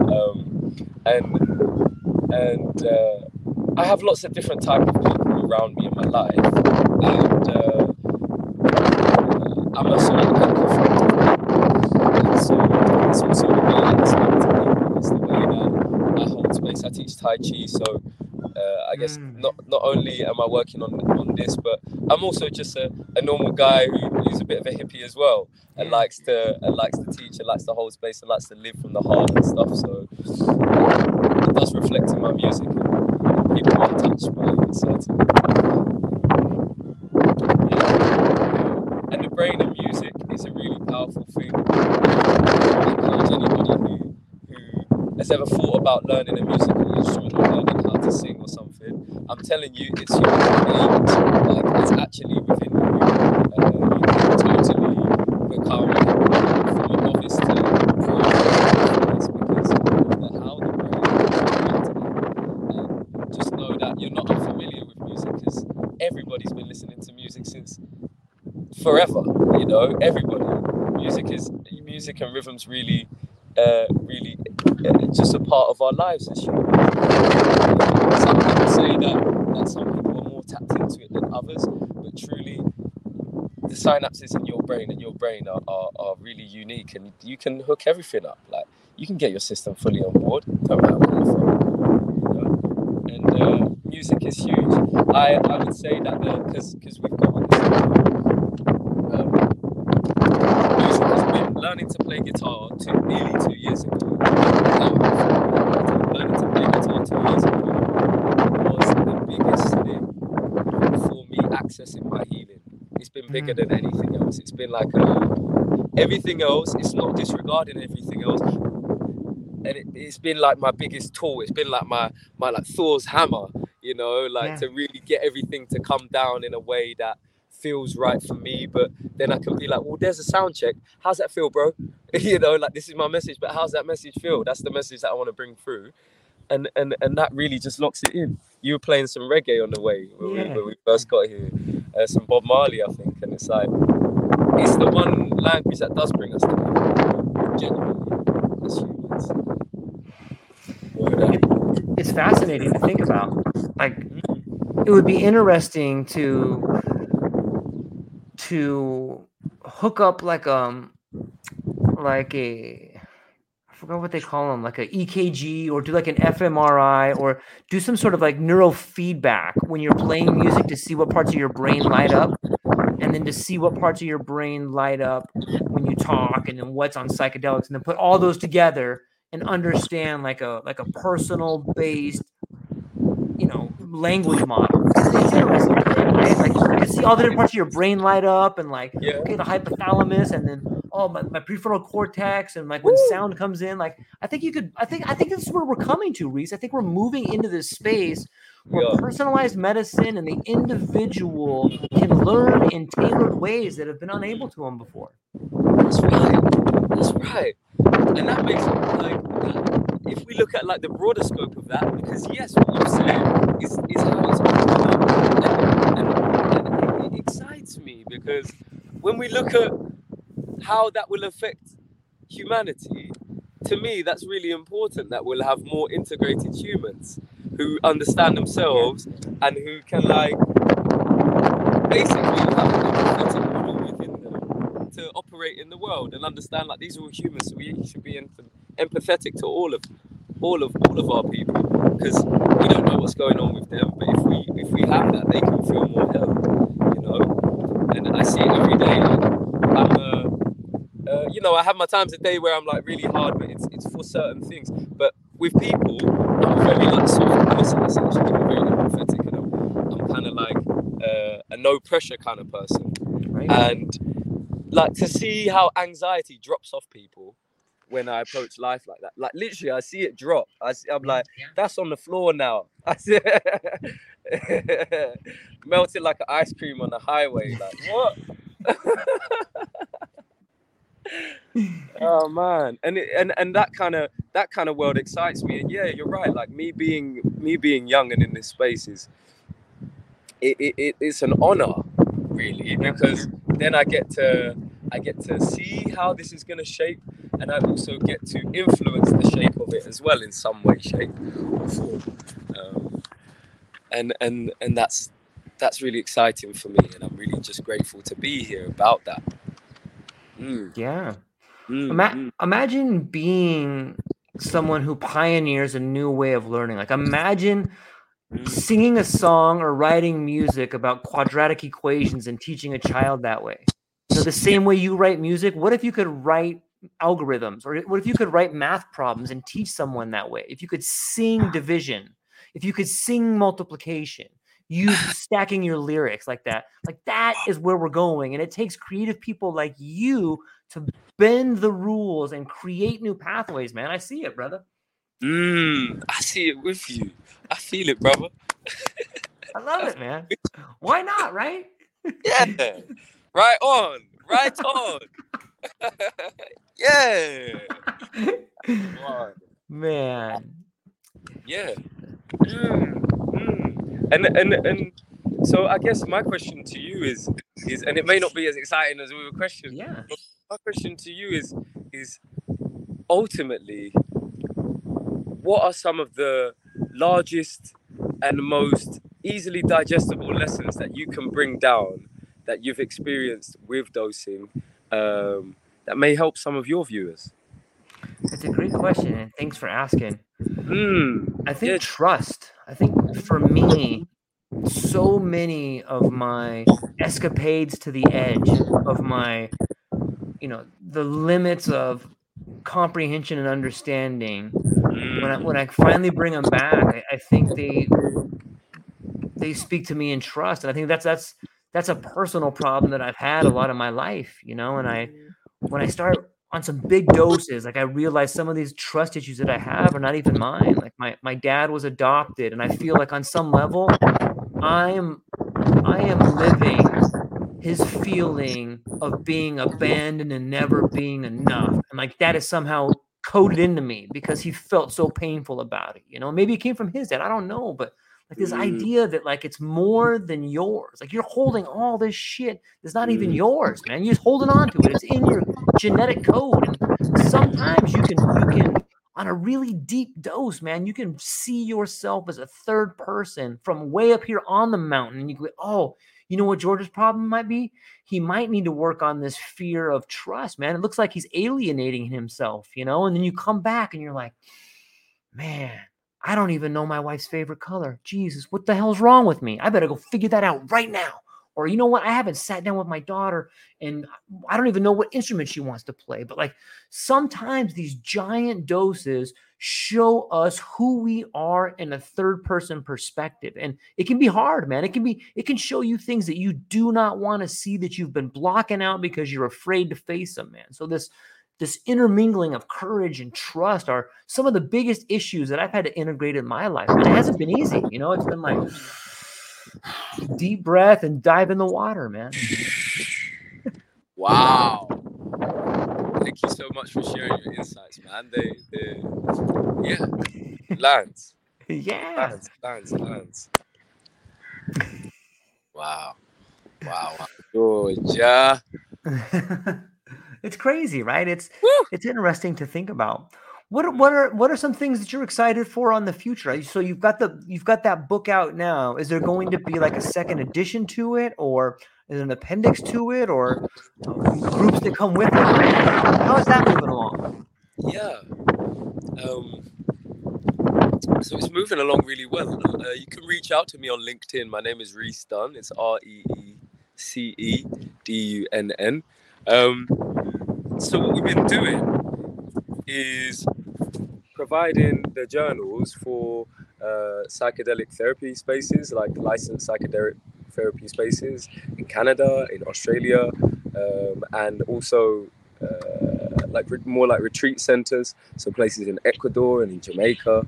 And I have lots of different type of people around me in my life, and I'm a sort of so it's also the way I speak to people. It's the way that I hold space. I teach Tai Chi, so I guess not only am I working on this, but I'm also just a normal guy who's a bit of a hippie as well, and likes to teach, and likes to hold space, and likes to live from the heart and stuff. So it does reflect in my music, and people are touched by it, certainly. And the brain and music is a really powerful thing. I encourage anybody who has ever thought about learning a musical instrument or learning how to sing or something. I'm telling you, it's your innate. Like, it's actually within you. You can totally become from a novice to pro because of how the brain is. And just know that you're not unfamiliar with music, because everybody's been listening to music since forever. You know, everybody. Music and rhythms really just a part of our lives as humans. Some people say that some people are more tapped into it than others, but truly the synapses in your brain are really unique, and you can hook everything up. Like, you can get your system fully on board, no matter where you're from, you know? And music is huge. I would say that because we've got on this, music has been learning to play guitar nearly 2 years ago. Learning to play guitar 2 years ago was the biggest thing for me accessing my healing. It's been bigger than anything else. It's been like everything else. It's not disregarding everything else, and it's been like my biggest tool. It's been like my like Thor's hammer, you know, like to really get everything to come down in a way that feels right for me. But then I can be like, well, there's a sound check. How's that feel, bro? You know, like, this is my message, but how's that message feel? That's the message that I want to bring through. And that really just locks it in. You were playing some reggae on the way when we first got here, some Bob Marley, I think, and it's like, it's the one language that does bring us together, genuinely, as humans. It's fascinating to think about. Like, it would be interesting to hook up like a forgot what they call them, like a EKG, or do like an fMRI, or do some sort of like neurofeedback when you're playing music to see what parts of your brain light up, and then to see what parts of your brain light up when you talk, and then what's on psychedelics, and then put all those together and understand like a personal based, language model. It's interesting, right? Like you can see all the different parts of your brain light up, and like, Yeah. okay, the hypothalamus, and then my prefrontal cortex, and like when sound comes in, like I think this is where we're coming to, Reese. I think we're moving into this space where personalized medicine and the individual can learn in tailored ways that have been unable to them before. That's right. And that makes if we look at like the broader scope of that, because yes, what you're saying is how it's opened up, and it excites me, because when we look at how that will affect humanity, to me that's really important, that we'll have more integrated humans who understand themselves and who can like basically have an empathetic model within them to operate in the world and understand like these are all humans, so we should be empathetic to all of our people, because we don't know what's going on with them, but if we have that, they can feel more held, and I see it every day. I have my times a day where I'm like really hard, but it's for certain things. But with people, I'm a very like soft person, essentially. I'm very empathetic, and I'm kind of like a no pressure kind of person. Right. And like to see how anxiety drops off people when I approach life like that. Like literally, I see it drop. I'm like, that's on the floor now. I see it melted like an ice cream on the highway. Like what? Oh man, and that kind of world excites me. And yeah, you're right. Like me being young and in this space it's an honor, really, because then I get to see how this is going to shape, and I also get to influence the shape of it as well in some way, shape, or form. And that's really exciting for me, and I'm really just grateful to be here about that. Yeah. Imagine being someone who pioneers a new way of learning. Like imagine singing a song or writing music about quadratic equations and teaching a child that way. The same way you write music. What if you could write algorithms, or what if you could write math problems and teach someone that way? If you could sing division, if you could sing multiplication, use stacking your lyrics like that is where we're going. And it takes creative people like you to bend the rules and create new pathways, man. I see it, brother. I see it with you. I feel it, brother. I love it, man. Why not, right? Yeah. Right on. Yeah. Man. Yeah. And so I guess my question to you is, and it may not be as exciting as we were questioning. Yeah. But my question to you is ultimately, what are some of the largest and most easily digestible lessons that you can bring down that you've experienced with dosing that may help some of your viewers? That's a great question, and thanks for asking. I think trust. I think for me, so many of my escapades to the edge of my, the limits of comprehension and understanding, when I finally bring them back, I think they speak to me in trust. And I think that's a personal problem that I've had a lot of my life, and when I start on some big doses, like I realize some of these trust issues that I have are not even mine. Like my dad was adopted, and I feel like on some level I am living his feeling of being abandoned and never being enough. And like that is somehow coded into me because he felt so painful about it. Maybe it came from his dad. I don't know, but like this idea that like it's more than yours. Like you're holding all this shit that's not even yours, man. You're just holding on to it. It's in your genetic code. And sometimes you can on a really deep dose, man, you can see yourself as a third person from way up here on the mountain. And you go, oh, You know what George's problem might be? He might need to work on this fear of trust, man. It looks like he's alienating himself, you know? And then you come back and you're like, man, I don't even know my wife's favorite color. Jesus, what the hell's wrong with me? I better go figure that out right now. Or you know what? I haven't sat down with my daughter and I don't even know what instrument she wants to play. But like sometimes these giant doses show us who we are in a third person perspective. And it can be hard, man. It can show you things that you do not want to see, that you've been blocking out because you're afraid to face them, man. So this intermingling of courage and trust are some of the biggest issues that I've had to integrate in my life. And it hasn't been easy. You know, it's been like deep breath and dive in the water, man. Wow. Thank you so much for sharing your insights, man. Lands. Yeah. Lands. Wow. Georgia. It's crazy, right? It's interesting to think about. What are some things that you're excited for on the future? So you've got that book out now. Is there going to be like a second edition to it, or is there an appendix to it, or groups that come with it? How is that moving along? Yeah. So it's moving along really well. You can reach out to me on LinkedIn. My name is Reece Dunn. It's ReeceDunn. So what we've been doing is providing the journals for psychedelic therapy spaces, like licensed psychedelic therapy spaces in Canada, in Australia, and also more like retreat centers, so places in Ecuador and in Jamaica.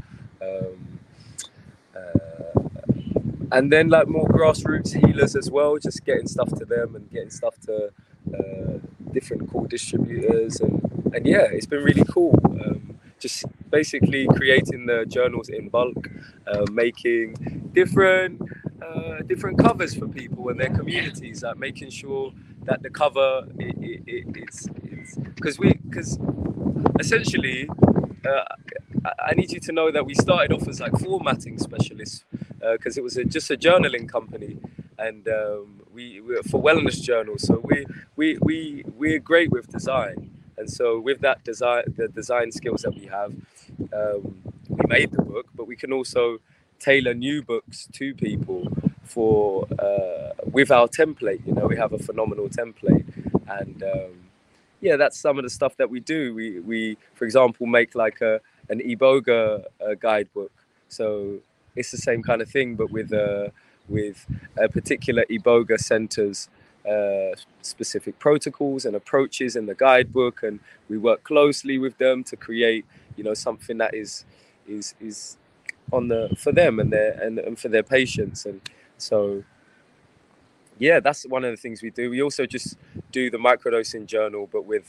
And then like more grassroots healers as well, just getting stuff to them and getting stuff to different cool distributors, and yeah, it's been really cool. Just basically creating the journals in bulk, making different covers for people and their communities, like making sure that the cover it's because essentially I need you to know that we started off as like formatting specialists because it was just a journaling company, and we were for wellness journals. So we're great with design, and so with that the design skills that we have, we made the book, but we can also tailor new books to people for with our template. You know, we have a phenomenal template, and yeah, that's some of the stuff that we do. We for example make like an Iboga guidebook. So it's the same kind of thing, but with a particular Iboga center's specific protocols and approaches in the guidebook, and we work closely with them to create, you know, something that is on for them and for their patients. And so yeah, that's one of the things we do. We also just do the microdosing journal, but with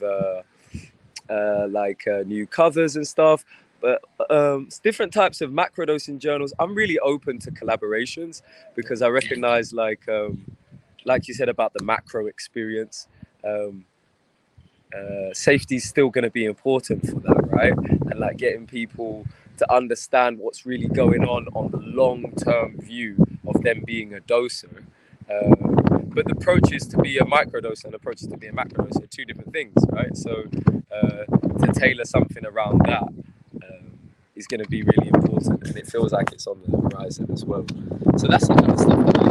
new covers and stuff. But different types of macrodosing journals. I'm really open to collaborations because I recognize, like you said about the macro experience, safety is still going to be important for that, right? And like getting people to understand what's really going on the long-term view of them being a doser. But the approaches to be a microdose and approaches to be a macrodose are two different things, right? So to tailor something around that is going to be really important, and it feels like it's on the horizon as well. So that's the kind of stuff that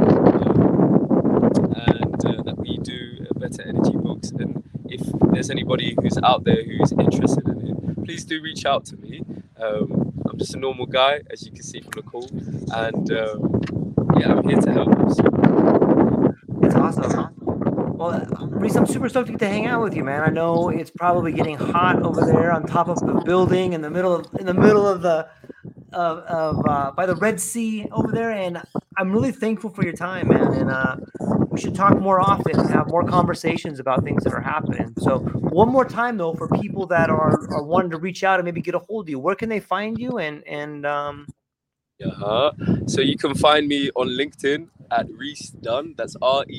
I do, and that we do Better Energy Books. And if there's anybody who's out there who's interested in it, please do reach out to me. I'm just a normal guy, as you can see from the call, and yeah, I'm here to help. So. It's awesome. Well, Reece, I'm super stoked to get to hang out with you, man. I know it's probably getting hot over there on top of the building in the middle of the by the Red Sea over there, and I'm really thankful for your time, man. And we should talk more often and have more conversations about things that are happening. So one more time though, for people that are wanting to reach out and maybe get a hold of you, where can they find you? So you can find me on LinkedIn at Reece Dunn. That's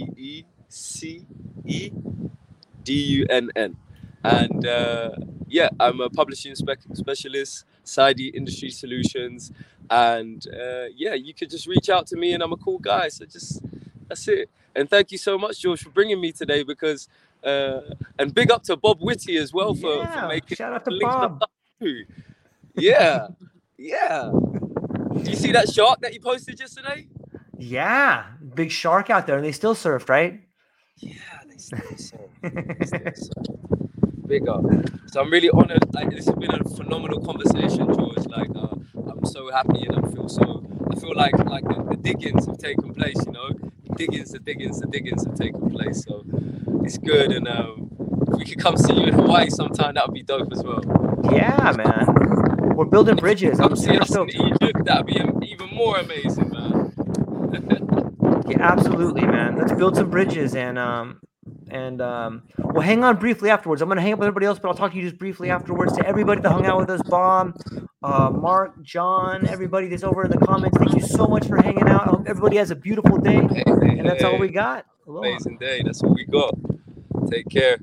ReeceDunn. And yeah, I'm a publishing specialist, Saidi Industry Solutions. And yeah, you could just reach out to me, and I'm a cool guy. So just That's it. And thank you so much, George, for bringing me today because, and big up to Bob Whitty as well for making shout out to linking Bob. up too. Yeah. Yeah. Do you see that shark that you posted yesterday? Yeah, big shark out there, and they still surfed, right? Yeah, they still surf. Big up. So I'm really honored. Like, this has been a phenomenal conversation, George. Like, I'm so happy, and I feel like the diggings have taken place. You know, the diggings have taken place. So it's good, and if we could come see you in Hawaii sometime, that would be dope as well. Yeah, man. We're building bridges. I'm super stoked. In Egypt, that'd be even more amazing, man. Yeah, absolutely, man. Let's build some bridges, and we'll hang on briefly afterwards. I'm gonna hang up with everybody else, but I'll talk to you just briefly afterwards. To everybody that hung out with us, Bob, Mark, John, everybody that's over in the comments, thank you so much for hanging out. I hope everybody has a beautiful day, and that's all we got. Aloha. Amazing day. That's what we got. Take care.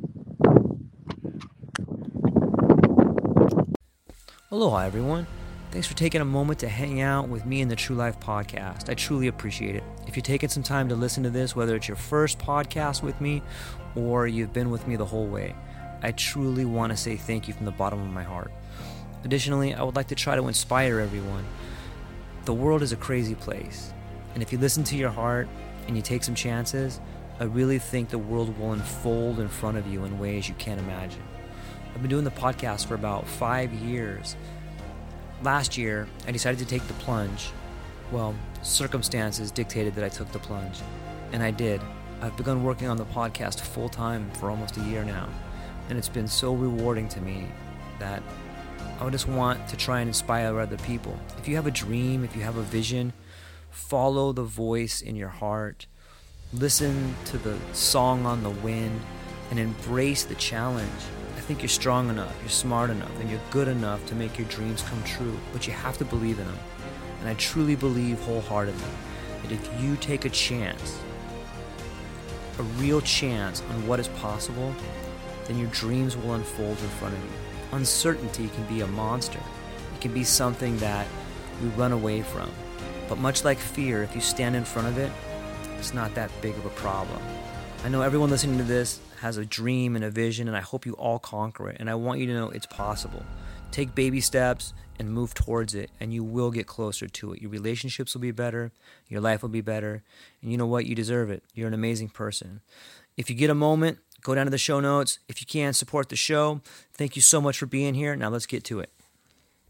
Aloha, everyone. Thanks for taking a moment to hang out with me in the True Life Podcast. I truly appreciate it. If you're taking some time to listen to this, whether it's your first podcast with me or you've been with me the whole way, I truly want to say thank you from the bottom of my heart. Additionally, I would like to try to inspire everyone. The world is a crazy place, and if you listen to your heart and you take some chances, I really think the world will unfold in front of you in ways you can't imagine. I've been doing the podcast for about 5 years. Last year, I decided to take the plunge. Well, circumstances dictated that I took the plunge, and I did. I've begun working on the podcast full-time for almost a year now, and it's been so rewarding to me that I just want to try and inspire other people. If you have a dream, if you have a vision, follow the voice in your heart, listen to the song on the wind, and embrace the challenge. I think you're strong enough, you're smart enough, and you're good enough to make your dreams come true, but you have to believe in them. And I truly believe wholeheartedly that if you take a chance, a real chance on what is possible, then your dreams will unfold in front of you. Uncertainty can be a monster. It can be something that we run away from. But much like fear, if you stand in front of it, it's not that big of a problem. I know everyone listening to this has a dream and a vision, and I hope you all conquer it. And I want you to know it's possible. Take baby steps and move towards it, and you will get closer to it. Your relationships will be better. Your life will be better. And you know what? You deserve it. You're an amazing person. If you get a moment, go down to the show notes. If you can, support the show. Thank you so much for being here. Now let's get to it.